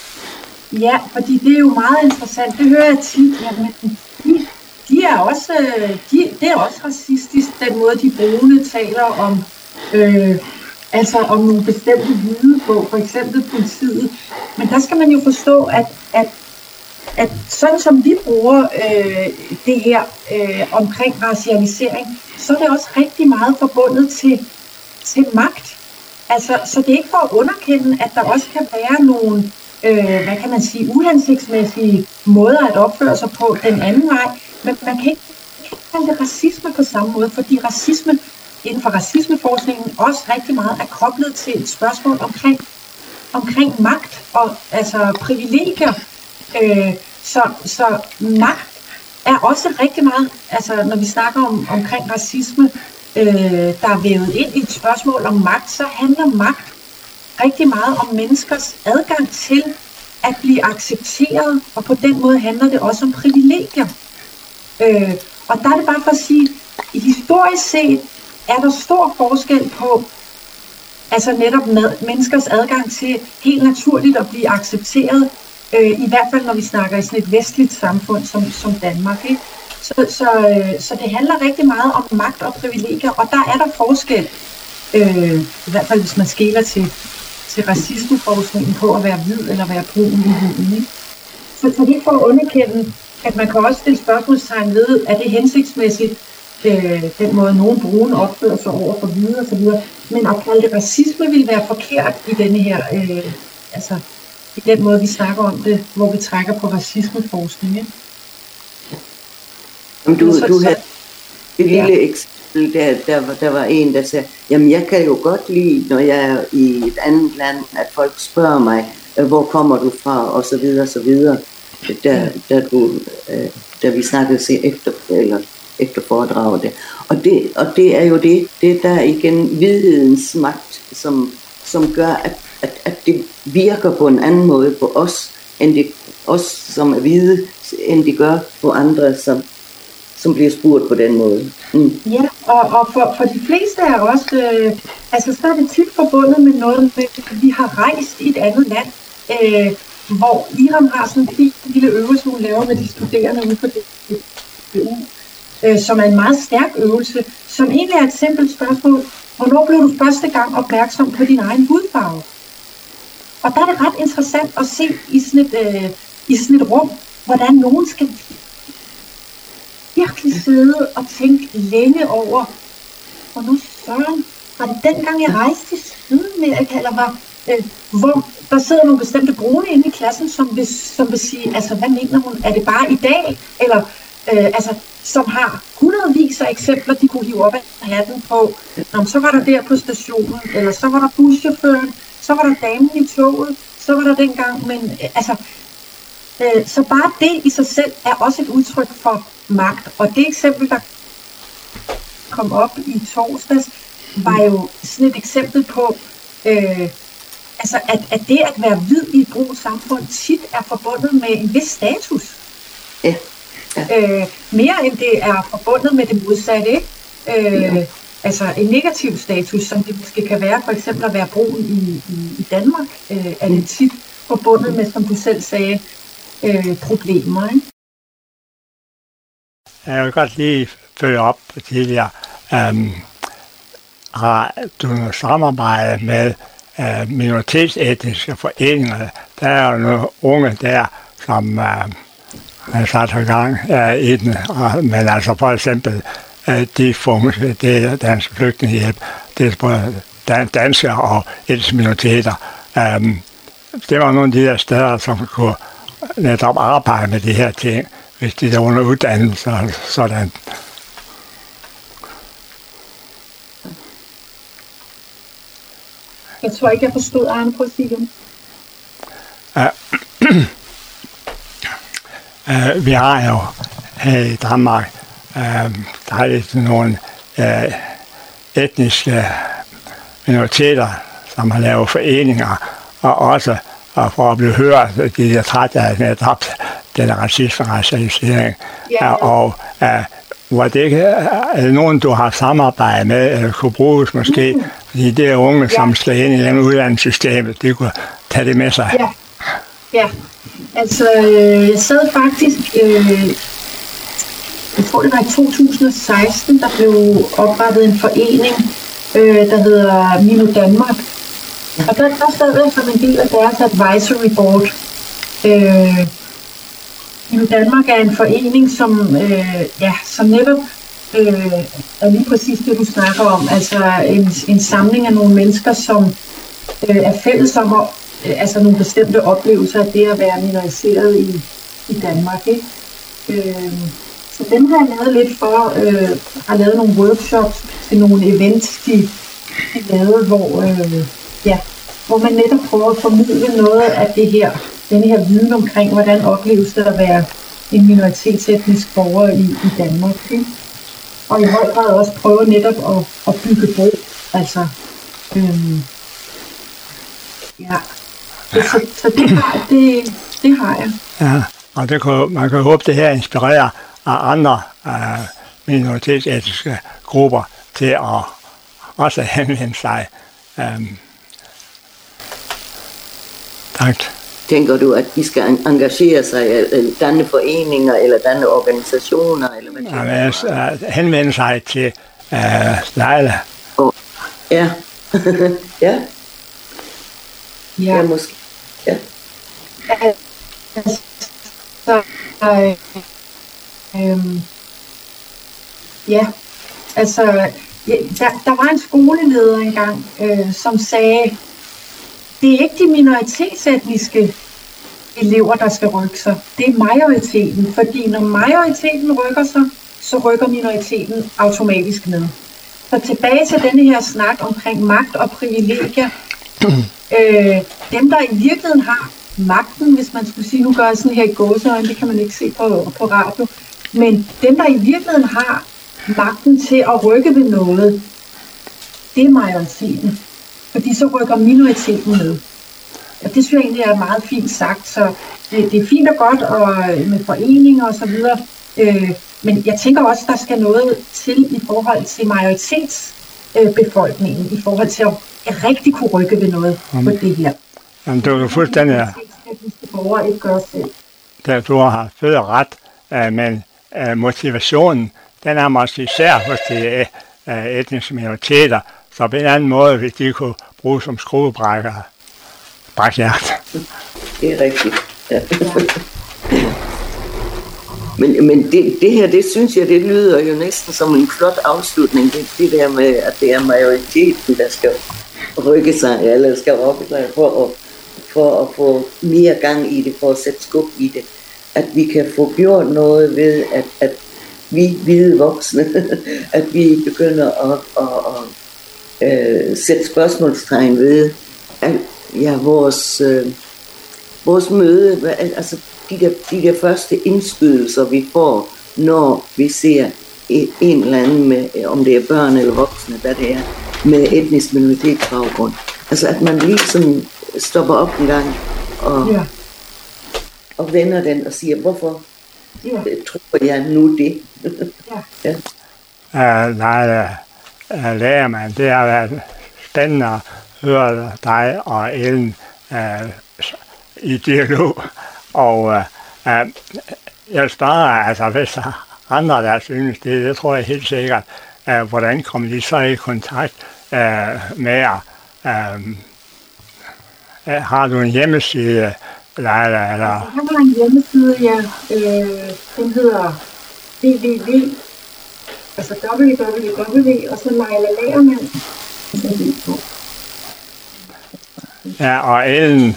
Ja, fordi det er jo meget interessant. Det hører jeg tit. Jamen, de, de er også, de, det er også racistisk, den måde, de brugende taler om, øh, altså om nogle bestemte hvide på, for eksempel politiet. Men der skal man jo forstå, at, at, at sådan som vi bruger øh, det her øh, omkring racialisering, så er det også rigtig meget forbundet til, til magt. Altså, så det er ikke for at underkende, at der også kan være nogle Øh, hvad kan man sige, uhensigtsmæssige måder at opføre sig på den anden vej. Men man kan ikke kalde det racisme på samme måde, fordi racisme inden for racismeforskningen også rigtig meget er koblet til et spørgsmål omkring, omkring magt og altså privilegier. Øh, så, så magt er også rigtig meget, altså når vi snakker om, omkring racisme, øh, der er vævet ind i et spørgsmål om magt, så handler magt rigtig meget om menneskers adgang til at blive accepteret, og på den måde handler det også om privilegier. Øh, og der er det bare for at sige, i historisk set er der stor forskel på altså netop med menneskers adgang til helt naturligt at blive accepteret, øh, i hvert fald når vi snakker i sådan et vestligt samfund som, som Danmark. Ikke? Så, så, øh, så det handler rigtig meget om magt og privilegier, og der er der forskel, øh, i hvert fald hvis man skeler til til racismeforskningen på at være hvid eller være brun i huden. Så, så det er for at underkende, at man kan også stille spørgsmålstegn ved, er det hensigtsmæssigt, øh, den måde nogen brune opfører sig over for hvide og så videre. Men at kalde det racisme vil være forkert i denne her, øh, altså i den måde vi snakker om det, hvor vi trækker på racismeforskning. Ikke? Du, så, du havde et lille ja. eksempel. Der, der, var, der var en, der sagde, jamen jeg kan jo godt lide, når jeg er i et andet land, at folk spørger mig, hvor kommer du fra, og så videre, og så videre. Da, da, du, da vi snakkede efter, eller efter foredraget der. Og det, og det er jo det, det der igen hvidhedens magt, som, som gør, at, at, at det virker på en anden måde på os, end det os som er hvide, end de gør på andre, som, som bliver spurgt på den måde. Mm. Ja, og, og for, for de fleste af os, øh, altså så er det tit forbundet med noget med, at vi har rejst i et andet land, øh, hvor Iram har sådan en fin lille øvelse, hun laver med de studerende ude på det, det øh, som er en meget stærk øvelse, som egentlig er et simpelt spørgsmål. Hvornår blev du første gang opmærksom på din egen hudfarve? Og der er det ret interessant at se i sådan et, øh, i sådan et rum, hvordan nogen skal virkelig sidde og tænke længe over, hvornår søren, var det dengang jeg rejste til Sydamerika, eller var, øh, hvor der sidder nogle bestemte brune inde i klassen, som vil, som vil sige, altså hvad mener hun, er det bare i dag, eller øh, altså, som har hundredvis af eksempler, de kunne hive op af hatten på, Nå, så var der der på stationen, eller så var der buschaufføren, så var der damen i toget, så var der dengang, men øh, altså, øh, så bare det i sig selv er også et udtryk for magt, og det eksempel, der kom op i torsdags, var jo sådan et eksempel på, øh, altså at, at det at være hvid i et brunt samfund tit er forbundet med en vis status. Ja. Ja. Øh, mere end det er forbundet med det modsatte, ikke? Øh, ja. Altså en negativ status, som det måske kan være, for eksempel at være brun i, i, i Danmark, øh, er det tit forbundet med, som du selv sagde, øh, problemer, ikke? Jeg vil godt lige følge op på tidligere. Um, har du noget samarbejde med uh, minoritetsetniske foreninger? Der er jo nogle unge der, som uh, har sat i gang uh, i den. Og, men altså for eksempel uh, de funks, det er Dansk Flygtningehjælp, det er både dan- danskere og etniske minoriteter. Um, det var nogle af de der steder, som kunne netop arbejde med de her ting, hvis de er under uddannelse og sådan. Jeg tror ikke, jeg forstod Arne på at sige det. Uh, uh, vi har jo her i Danmark, uh, der er lidt nogle uh, etniske minoriteter, som har lavet foreninger, og også og for at blive hørt, de er træt af netop den racisme og racialisering. Ja. Og uh, hvor det ikke er nogen, du har samarbejdet med, eller kunne bruges måske, mm. fordi det er unge, ja. Som skal ind i den uddannelsessystemet, de kunne tage det med sig. Ja, ja. Altså, øh, jeg sad faktisk, øh, jeg tror det var i to tusind og seksten, der blev oprettet en forening, øh, der hedder Mino Danmark. Og der, der sad jeg som en del af deres advisory board. Øh, Mino Danmark er en forening, som, øh, ja, som netop øh, er lige præcis det, du snakker om. Altså en, en samling af nogle mennesker, som øh, er fælles om at, øh, altså nogle bestemte oplevelser af det at være minoriseret i, i Danmark. Ikke? Øh, så dem har jeg lavet lidt for, øh, har lavet nogle workshops til nogle events, de, de lavede, hvor, øh, ja, hvor man netop prøver at formidle noget af det her, denne her viden omkring, hvordan opleves det at være en minoritetsetnisk borger i, i Danmark. Ikke? Og i høj grad også prøve netop at, at bygge bro. Altså, øhm, ja. Så, så det, har, det, det har jeg. Ja, og det kan, man kan håbe, det her inspirerer af andre uh, minoritetsetniske grupper til at også henvende sig. Um, tak. Tænker du, at de skal engagere sig, eller danne foreninger, eller danne organisationer, eller hvad tænker ja, du? Altså, henvende sig til uh, Leila. Oh. Ja. ja. Ja. Ja, måske. Ja. Så, øh, øh, ja, altså, ja, der, der var en skoleleder engang, øh, som sagde, det er ikke de minoritetsetniske elever, der skal rykke sig. Det er majoriteten, fordi når majoriteten rykker sig, så rykker minoriteten automatisk med. Så tilbage til denne her snak omkring magt og privilegier. Øh, dem, der i virkeligheden har magten, hvis man skulle sige, nu gør jeg sådan her i gåseøjne, det kan man ikke se på, på radio, men dem, der i virkeligheden har magten til at rykke ved noget, det er majoriteten. Fordi så rykker minoriteten med. Og det synes jeg egentlig er meget fint sagt, så det, det er fint og godt og med foreninger og så videre. Øh, men jeg tænker også, der skal noget til i forhold til majoritetsbefolkningen, øh, i forhold til at rigtig kunne rykke ved noget mm. på det her. Jamen, det er jo fuldstændig... borgere ikke gør selv. Det, du har født ret, øh, men øh, motivationen, den er måske især hos de øh, etniske minoriteter, så på en anden måde, hvis de kunne bruge som skruebrækker, brækjert. Det er rigtigt, ja. Men, men det, det her, det synes jeg, det lyder jo næsten som en flot afslutning. Det, det der med, at det er majoriteten, der skal rykke sig, eller skal rykke sig for at, for at få mere gang i det, for at sætte skub i det. At vi kan få gjort noget ved, at, at vi hvide voksne, at vi begynder at, at, at, at sætte spørgsmålstegn ved, at ja, vores, øh, vores møde, altså de der, de der første indskydelser, vi får, når vi ser en eller anden, med, om det er børn eller voksne, hvad det er, med etnisk minoritetsbaggrund. Altså at man ligesom stopper op en gang og, ja. og vender den og siger, hvorfor ja. tror jeg nu det? ja. ja. Uh, nej, uh, lærer man, det har været spændende at høre dig og Ellen uh, i dialog. Og uh, uh, jeg vil spørge, altså hvis andre der synes det, det tror jeg helt sikkert, uh, hvordan kommer de så i kontakt uh, med uh, uh, har du en hjemmeside, Leila, eller? Jeg har en hjemmeside, ja. Øh, den hedder www, altså www, og så Leila Lagermand. Ja, og Ellen.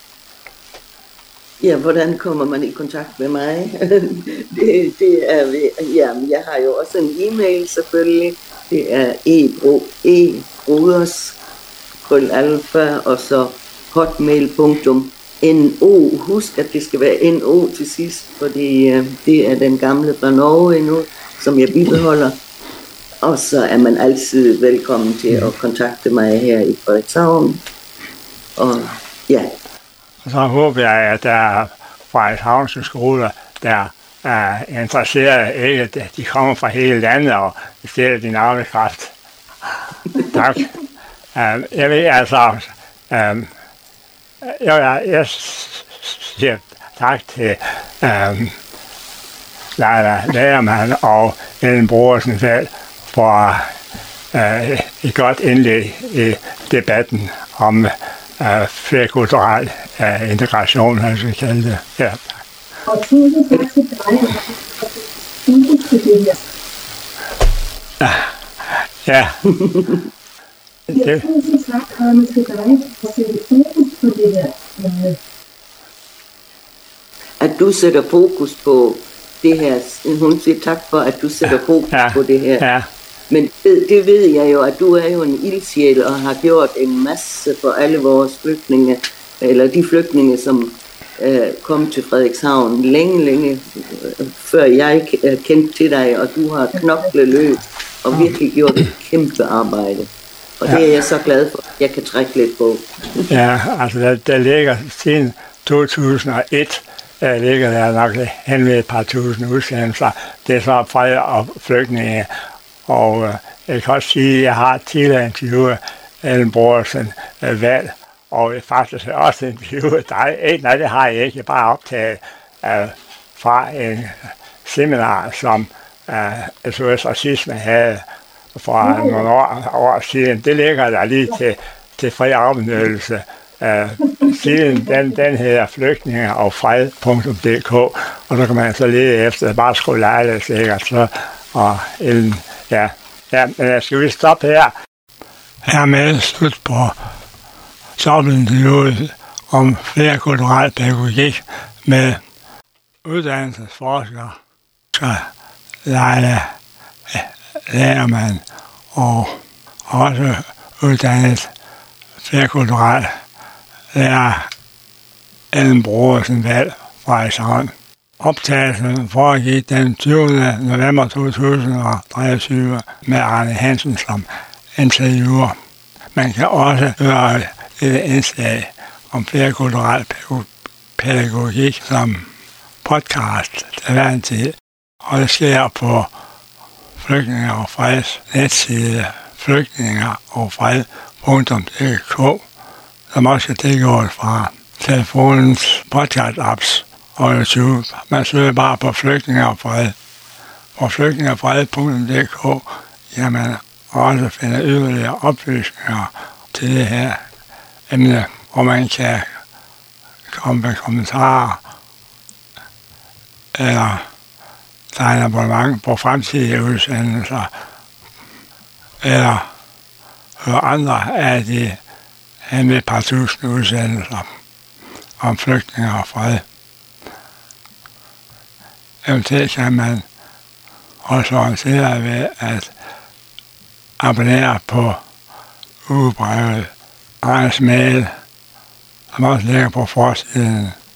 Ja, hvordan kommer man i kontakt med mig? det, det er ved, jamen, jeg har jo også en e-mail selvfølgelig. Det er e-broders, krøllalfa, og så hotmail punktum no. Husk, at det skal være no til sidst, fordi øh, det er den gamle fra Norge endnu, som jeg bibeholder. Og så er man altid velkommen til at kontakte mig her i Frederikshavn. Og ja. Og så håber jeg, at der er Frederikshavnske skoler, der er interesseret, ikke at de kommer fra hele landet og stjæler din arbejdskraft. Tak. Um, jeg ved altså, um, jeg, jeg siger tak til um, Leila Lagermand og Ellen Brodersen for uh, et godt indlæg i debatten om uh, flerkulturel uh, integration, hvad skal vi kalde det. Ja. Og tusind tak til dig, tusind til det her. Ja. Ja. Det. Tusind tak, Anne, til dig, for at sætte fokus på det her. At du sætter fokus på det her. Hun siger tak for, at du sætter fokus ja. på det her. Ja. Men det, det ved jeg jo, at du er jo en ildsjæl og har gjort en masse for alle vores flygtninge, eller de flygtninge, som øh, kom til Frederikshavn længe, længe øh, før jeg kendte til dig, og du har knoklet løs og virkelig gjort et kæmpe arbejde. Og det er jeg så glad for, jeg kan trække lidt på. Ja, altså der, der ligger siden to tusind og et, der ligger der nok hen ved et par tusind udsendelser. Det er så fred og flygtninge. Og øh, jeg kan også sige, at jeg har tidligere interviewet Ellen Brodersen øh, valg, og jeg faktisk også interviewet dig. Eh, nej, det har jeg ikke. Jeg bare optaget øh, fra en seminar, som øh, S O S Racisme havde for mm. nogle år, år siden. Det ligger der lige til, til fri afbenyttelse. Øh, siden den, den hedder flygtninge og fred punktum d k, og så kan man så lede efter, bare skrive Leila sikkert, så, og Ellen. Ja, ja, men jeg skal vi stoppe her. Hermed slut på dobbeltinterviewet om flerkulturel pædagogik med uddannelsesforsker Leila Lagermand og også uddannet flerkulturel lærer Ellen Brodersen valg fra Frederikshavn. Optagelsen foregik den tyvende november to tusind og treogtyve med Arne Hansen som interviewer. Man kan også høre et indslag om flerkulturel pædagogik som podcast til hver en tid. Og det sker på Flygtninge og Freds netside flygtninger og fred punktum d k, som også kan tilgås fra telefonens podcast-apps og YouTube. Man søger bare på Flygtninge og Fred. På flygtninge og fred punktum d k kan man også finde yderligere oplysninger til det her emne, hvor man kan komme med kommentarer eller tegne abonnement på fremtidige udsendelser, eller høre andre af de henved par tusind udsendelser om flygtninge og fred. Eventuelt kan man også orientere ved at abonnere på ugebrevet Arnes Mail, som også ligger på forsiden